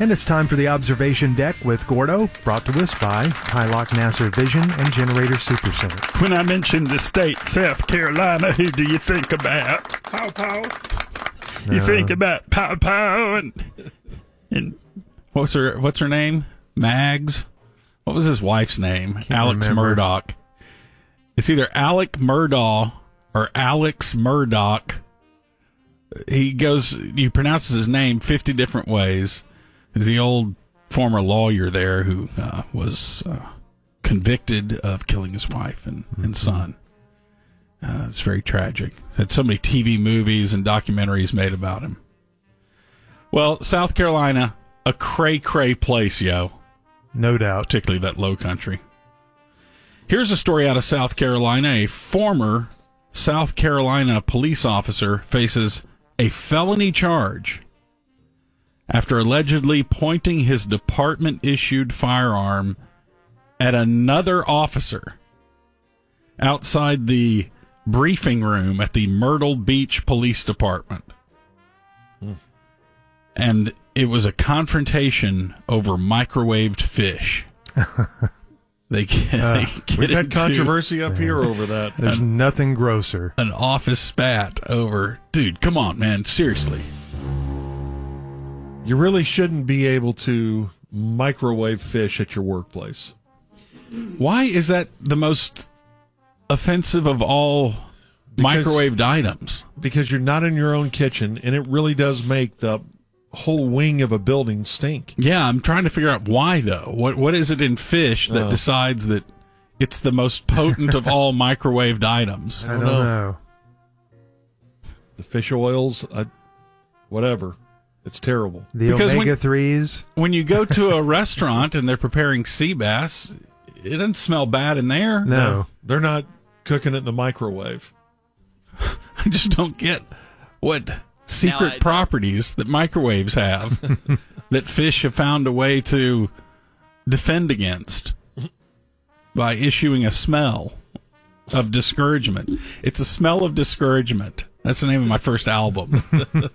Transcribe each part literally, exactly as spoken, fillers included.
And it's time for the Observation Deck with Gordo, brought to us by Hylock Nasser Vision and Generator Supercenter. When I mention the state, South Carolina, who do you think about? Pow Pow. You No. think about Pow Pow and and what's her what's her name? Mags. What was his wife's name? Can't Alex remember. Murdoch. It's either Alec Murdaugh or Alex Murdoch. He goes. He pronounces his name fifty different ways. He's the old former lawyer there who uh, was uh, convicted of killing his wife and, mm-hmm. and son. Uh, it's very tragic. Had so many T V movies and documentaries made about him. Well, South Carolina, a cray-cray place, yo. No doubt. Particularly that low country. Here's a story out of South Carolina. A former South Carolina police officer faces a felony charge after allegedly pointing his department-issued firearm at another officer outside the briefing room at the Myrtle Beach Police Department. Hmm. And it was a confrontation over microwaved fish. They get, uh, they get we've had into controversy up here over that. There's an, nothing grosser. An office spat over, dude, come on, man, seriously. You really shouldn't be able to microwave fish at your workplace. Why is that the most offensive of all because, microwaved items? Because you're not in your own kitchen, and it really does make the whole wing of a building stink. Yeah, I'm trying to figure out why, though. What What is it in fish that oh. decides that it's the most potent of all microwaved items? I don't, I don't know. know. The fish oils, I, whatever. It's terrible. The because omega threes. When, when you go to a restaurant and they're preparing sea bass, it doesn't smell bad in there. No. no. They're not cooking it in the microwave. I just don't get what secret properties that microwaves have that fish have found a way to defend against by issuing a smell of discouragement. It's a smell of discouragement. That's the name of my first album.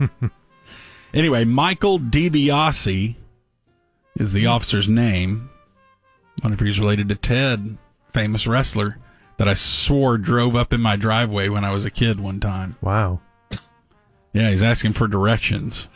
Anyway, Michael DiBiase is the officer's name. I wonder if he's related to Ted, famous wrestler that I swore drove up in my driveway when I was a kid one time. Wow. Yeah, he's asking for directions.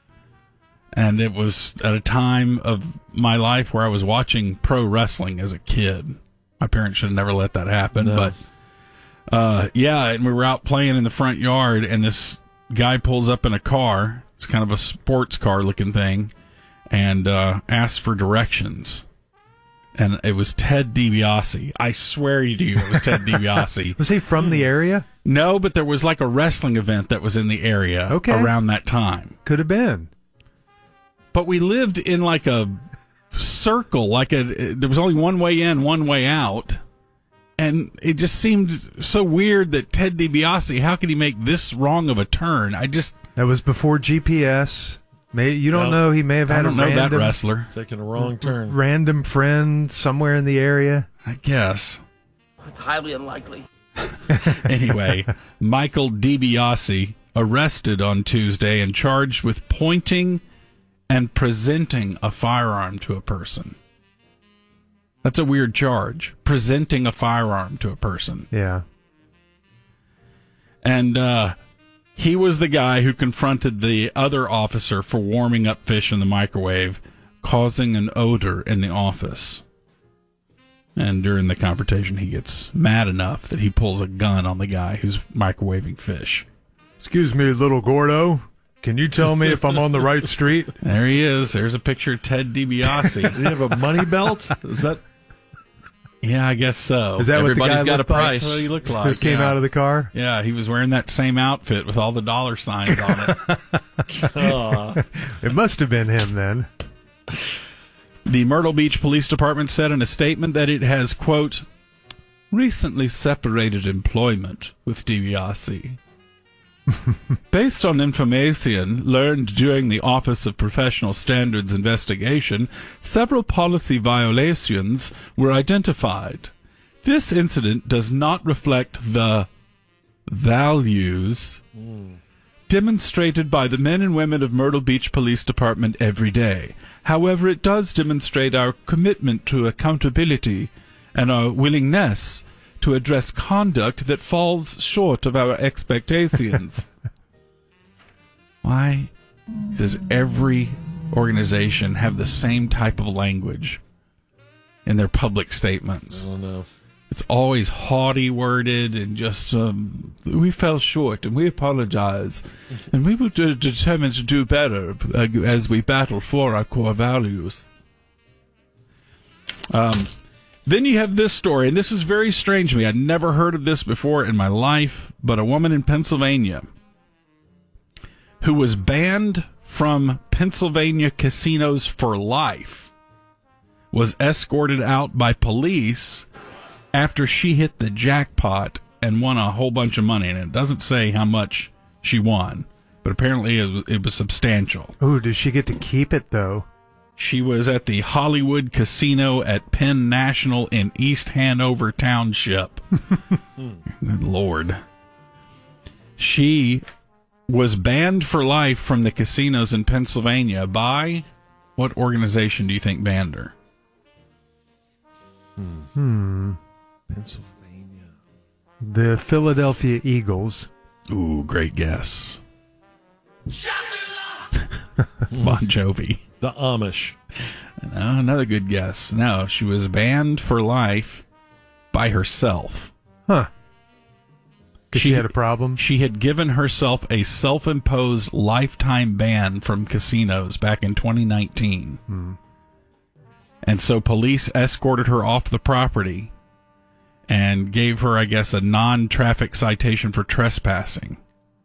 And it was at a time of my life where I was watching pro wrestling as a kid. My parents should have never let that happen. No. But, uh, yeah, and we were out playing in the front yard, and this guy pulls up in a car. It's kind of a sports car looking thing, and uh, asks for directions. And it was Ted DiBiase. I swear to you it was Ted DiBiase. Was he from the area? No, but there was like a wrestling event that was in the area okay. around that time. Could have been. But we lived in like a circle, like a there was only one way in, one way out. And it just seemed so weird that Ted DiBiase, how could he make this wrong of a turn? I just... That was before G P S. May You don't no, know. He may have had I don't a know random, that wrestler. Taking a wrong turn. Random friend somewhere in the area. I guess. It's highly unlikely. Anyway, Michael DiBiase arrested on Tuesday and charged with pointing and presenting a firearm to a person. That's a weird charge. Presenting a firearm to a person. Yeah. And uh, he was the guy who confronted the other officer for warming up fish in the microwave, causing an odor in the office. And during the confrontation, he gets mad enough that he pulls a gun on the guy who's microwaving fish. Excuse me, little Gordo. Can you tell me if I'm on the right street? There he is. There's a picture of Ted DiBiase. Did he have a money belt? Is that... Yeah, I guess so. Is that Everybody's what the guy got a looked like? price. That's what he looked Who like. came yeah. out of the car? Yeah, he was wearing that same outfit with all the dollar signs on it. Uh, It must have been him then. The Myrtle Beach Police Department said in a statement that it has, quote, recently separated employment with DiBiase. Based on information learned during the Office of Professional Standards investigation, several policy violations were identified. This incident does not reflect the values mm. demonstrated by the men and women of Myrtle Beach Police Department every day. However, it does demonstrate our commitment to accountability and our willingness to address conduct that falls short of our expectations. Why does every organization have the same type of language in their public statements? I don't know. It's always haughty worded and just, um, we fell short and we apologize. And we were de- determined to do better uh, as we battle for our core values. Um, then you have this story, and this is very strange to me. I'd never heard of this before in my life, but a woman in Pennsylvania who was banned from Pennsylvania casinos for life was escorted out by police after she hit the jackpot and won a whole bunch of money. And it doesn't say how much she won, but apparently it was, it was substantial. Ooh, does she get to keep it, though? She was at the Hollywood Casino at Penn National in East Hanover Township. Good Lord. She was banned for life from the casinos in Pennsylvania by what organization do you think banned her? Hmm. Hmm. Pennsylvania. The Philadelphia Eagles. Ooh, great guess. Bon Jovi. The Amish. No, another good guess. No, she was banned for life by herself. Huh. Because she, She- had a problem? She had given herself a self-imposed lifetime ban from casinos back in twenty nineteen. Hmm. And so police escorted her off the property and gave her, I guess, a non-traffic citation for trespassing.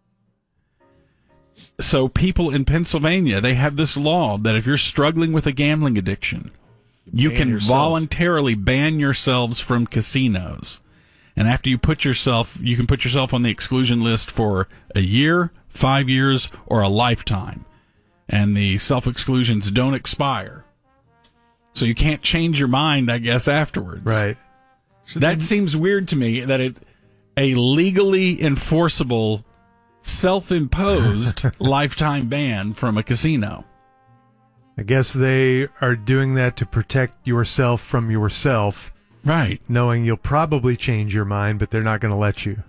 So people in Pennsylvania, they have this law that if you're struggling with a gambling addiction, you ban can yourself. voluntarily ban yourselves from casinos. And after you put yourself, you can put yourself on the exclusion list for a year, five years, or a lifetime. And the self-exclusions don't expire. So you can't change your mind, I guess, afterwards. Right. That seems weird to me, that it a legally enforceable, self-imposed lifetime ban from a casino. I guess they are doing that to protect yourself from yourself, Right. knowing you'll probably change your mind, but they're not going to let you.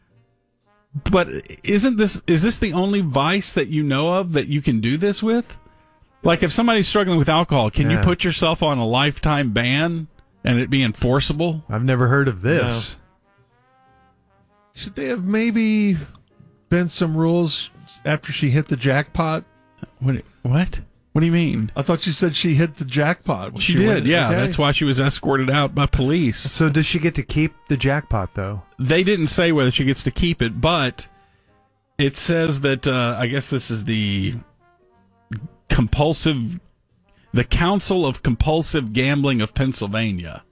But isn't this is this the only vice that you know of that you can do this with? Like if somebody's struggling with alcohol, can you Yeah. put yourself on a lifetime ban and it be enforceable? I've never heard of this. Should they have maybe been some rules after she hit the jackpot? What? What? What do you mean? I thought you said she hit the jackpot. She, did, went- yeah. okay. That's why she was escorted out by police. So does she get to keep the jackpot, though? They didn't say whether she gets to keep it, but it says that, uh, I guess this is the compulsive, the Council of Compulsive Gambling of Pennsylvania.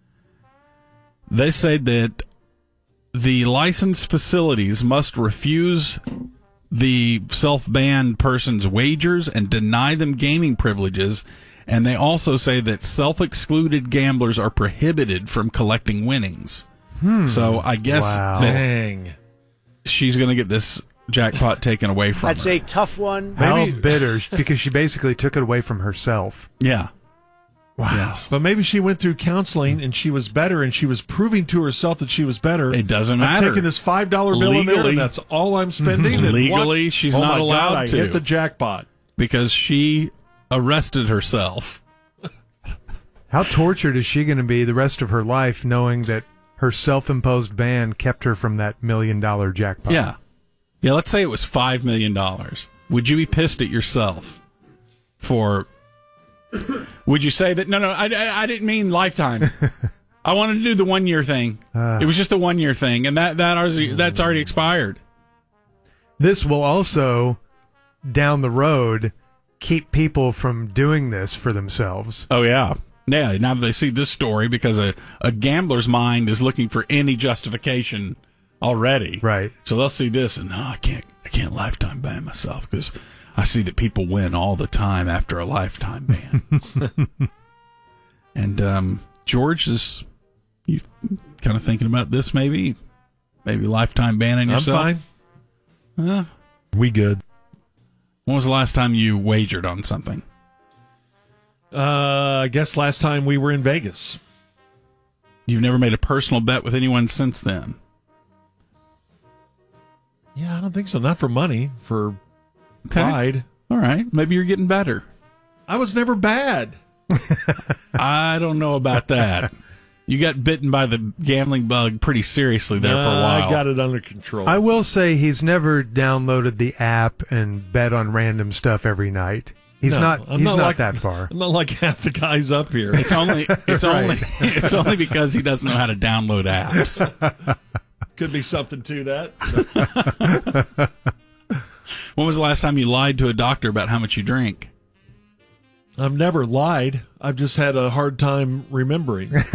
They say that the licensed facilities must refuse the self-banned person's wagers and deny them gaming privileges. And they also say that self-excluded gamblers are prohibited from collecting winnings. So I guess Wow. that Dang. she's going to get this jackpot taken away from That's her. a tough one. How Maybe- bitter, because she basically took it away from herself. Yeah. Wow. Yes. But maybe she went through counseling and she was better and she was proving to herself that she was better. It doesn't I'm matter. taking this five dollar bill in there Legally- and that's all I'm spending. And Legally, what? she's Oh not my allowed God, I to. hit the jackpot. Because she arrested herself. How tortured is she going to be the rest of her life knowing that her self-imposed ban kept her from that million-dollar jackpot? Yeah. Yeah, let's say it was five million dollars. Would you be pissed at yourself for... Would you say that... No, no, I, I, I didn't mean lifetime. I wanted to do the one-year thing. Uh. It was just a one-year thing, and that, that already, that's already expired. This will also, down the road, keep people from doing this for themselves. Oh, yeah. Yeah, now they see this story because a, a gambler's mind is looking for any justification already. Right. So they'll see this and, no, I can't I can't lifetime ban myself because I see that people win all the time after a lifetime ban. And um, George, is you kind of thinking about this maybe? Maybe lifetime banning I'm yourself? fine. Uh, We good. When was the last time you wagered on something? Uh, I guess last time we were in Vegas. You've never made a personal bet with anyone since then? Yeah, I don't think so. Not for money, for Okay. pride. All right. Maybe you're getting better. I was never bad. I don't know about that. You got bitten by the gambling bug pretty seriously there for a Nah, while. I got it under control. I will say he's never downloaded the app and bet on random stuff every night. He's No, not. I'm He's not not like- that far. I'm not like half the guys up here. It's only it's Right. only it's only because he doesn't know how to download apps. Could be something to that. When was the last time you lied to a doctor about how much you drink? I've never lied. I've just had a hard time remembering. I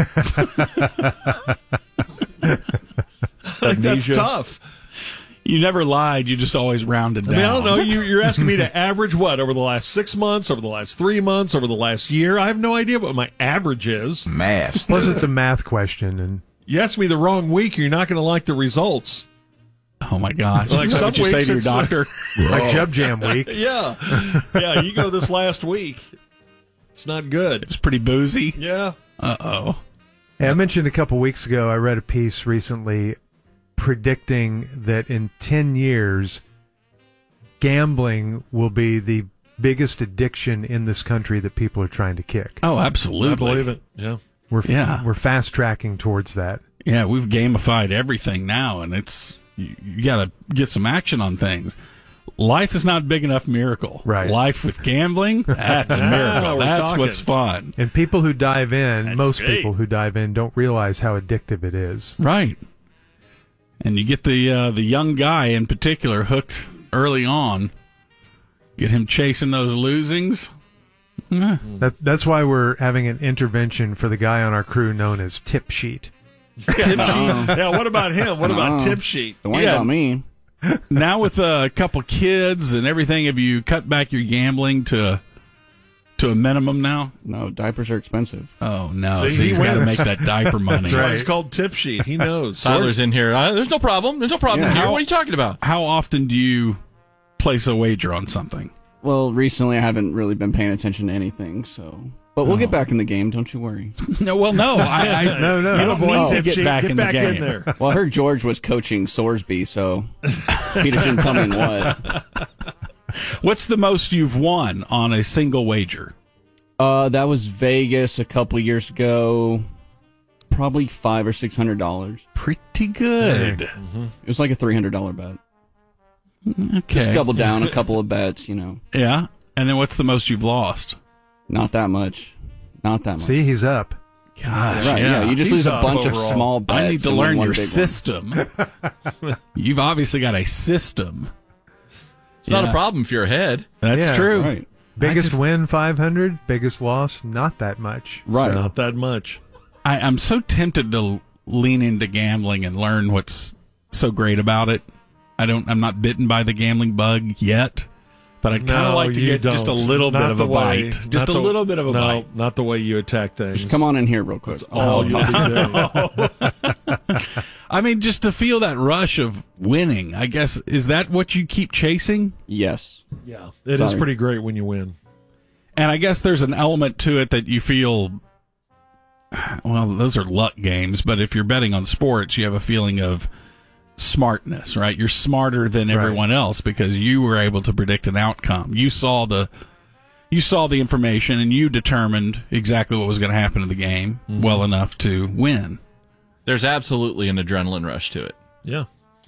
think that's Amnesia. tough. You never lied. You just always rounded I down. mean, I don't know. You, you're asking me to average what over the last six months, over the last three months, over the last year. I have no idea what my average is. Math. Plus, it's a math question, and You ask me the wrong week, you're not going to like the results. Oh my gosh! Like Is that some what you say weeks to your it's- doctor? like Jub Jam week. Yeah, yeah. You go this last week, it's not good. It's pretty boozy. Yeah. Uh oh. Hey, I mentioned a couple weeks ago, I read a piece recently predicting that in ten years, gambling will be the biggest addiction in this country that people are trying to kick. Oh, I absolutely. believe it. Yeah. We're f- Yeah. we're fast tracking towards that. Yeah, we've gamified everything now, and it's you, you got to get some action on things. Life is not a big enough miracle. Right. Life with gambling, that's a Ah, miracle. we're That's talking. what's fun. And people who dive in, That's most great. people who dive in, don't realize how addictive it is. Right. And you get the uh, the young guy in particular hooked early on. Get him chasing those losings. Eh. That, that's why we're having an intervention for the guy on our crew known as Tip Sheet. Yeah. What about him? What about Uh-uh. Tip Sheet? Don't worry Yeah. about me. Now with a couple kids and everything, have you cut back your gambling to to a minimum now? No, diapers are expensive. Oh no! See, So he he's got to wins. make that diaper money. That's why right. it's called Tip Sheet. He knows. Tyler's in here. Uh, there's no problem. There's no problem Yeah. here. How- What are you talking about? How often do you place a wager on something? Well, recently I haven't really been paying attention to anything, so. But we'll Oh. get back in the game, don't you worry. No, well, no, I, I No, no. You don't Attaboy, need to Tip get Sheet. back Get in back the game. in there. Well, I heard George was coaching Sorsby, so Peter didn't tell me in what. What's the most you've won on a single wager? Uh, that was Vegas a couple years ago. Probably five or six hundred dollars. Pretty good. It was like a three hundred dollar bet. Okay. Just double down a couple of bets, you know. Yeah. And then what's the most you've lost? Not that much. Not that much. See, he's up. Gosh, Right, yeah. You just He's lose a up bunch of overall. small bets. I need to and win learn one your big one. system. You've obviously got a system. It's not Yeah. a problem if you're ahead. That's Yeah, true. Right. Biggest just- win, five hundred. Biggest loss, not that much. Right. Not that much. I, I'm so tempted to lean into gambling and learn what's so great about it. I don't. I'm not bitten by the gambling bug yet, but I'd kind of No, like to you get just a don't. little Not bit of the a way- bite. not Just a the- little bit of a no, bite. not the way you attack things. Just come on in here real quick. All I'll you talk. do. I mean, just to feel that rush of winning. I guess is that what you keep chasing? Yes. Yeah, it is Sorry. pretty great when you win. And I guess there's an element to it that you feel. Well, those are luck games, but if you're betting on sports, you have a feeling of smartness, right? You're smarter than Right. everyone else because you were able to predict an outcome. You saw the you saw the information and you determined exactly what was going to happen in the game well enough to win. There's absolutely an adrenaline rush to it. Yeah.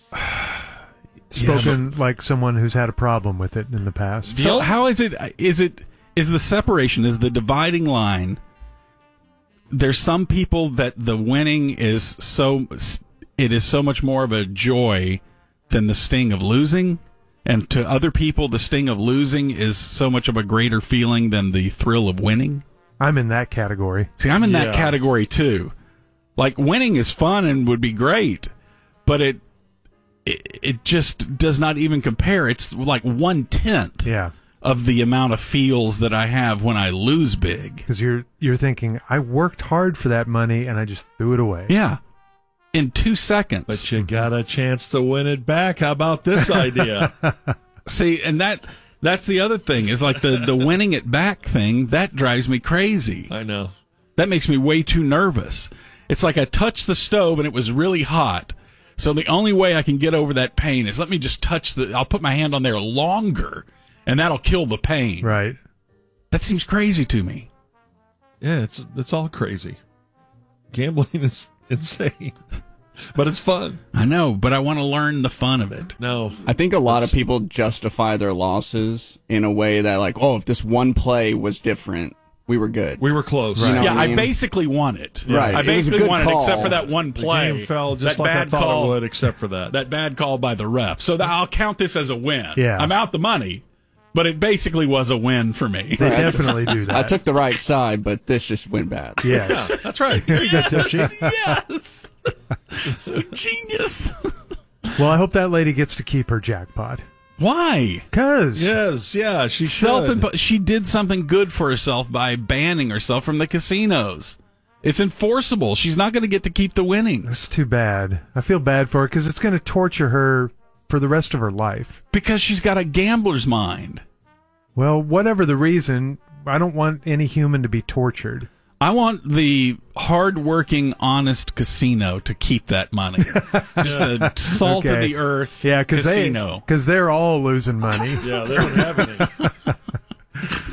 Spoken like someone who's had a problem with it in the past. So Deal? how is it is it is the separation, is the dividing line? There's some people that the winning is so it is so much more of a joy than the sting of losing, and to other people the sting of losing is so much of a greater feeling than the thrill of winning. I'm in that category. See, I'm in that Yeah. category too. Like winning is fun and would be great, but it it, it just does not even compare. It's like one tenth Yeah, of the amount of feels that I have when I lose big. because you're you're thinking I worked hard for that money and I just threw it away. Yeah. In two seconds. But you got a chance to win it back. How about this idea? See, and that that's the other thing is like the, the winning it back thing, that drives me crazy. I know. That makes me way too nervous. It's like I touched the stove and it was really hot. So the only way I can get over that pain is let me just touch the, I'll put my hand on there longer and that'll kill the pain. Right. That seems crazy to me. Yeah, it's it's all crazy. Gambling is insane, but it's fun. I know, but I want to learn the fun of it. No, I think a lot of people justify their losses in a way that, like, oh, if this one play was different, we were good. we were close. You know Yeah, what I I mean? basically won it. Right. I It was a basically good won it, call. except for that one The play. game fell just that like I bad thought call, it would, except for that. That bad call by the ref. So that I'll count this as a win. Yeah. I'm out the money, but it basically was a win for me. They definitely do that. I took the right side, but this just went bad. Yes. Yeah, that's right. There you go, Tipsy. Yes. So genius. Well, I hope that lady gets to keep her jackpot. Why? Because Yes, yeah, she Self should. she did something good for herself by banning herself from the casinos. It's enforceable. She's not going to get to keep the winnings it's too bad. I feel bad for her because it's going to torture her for the rest of her life. because she's got a gambler's mind. Well, whatever the reason, I don't want any human to be tortured. I want the hard-working, honest casino to keep that money. Just the salt of Okay. the earth Yeah, because they, casino. because they're all losing money. Yeah, they don't have any.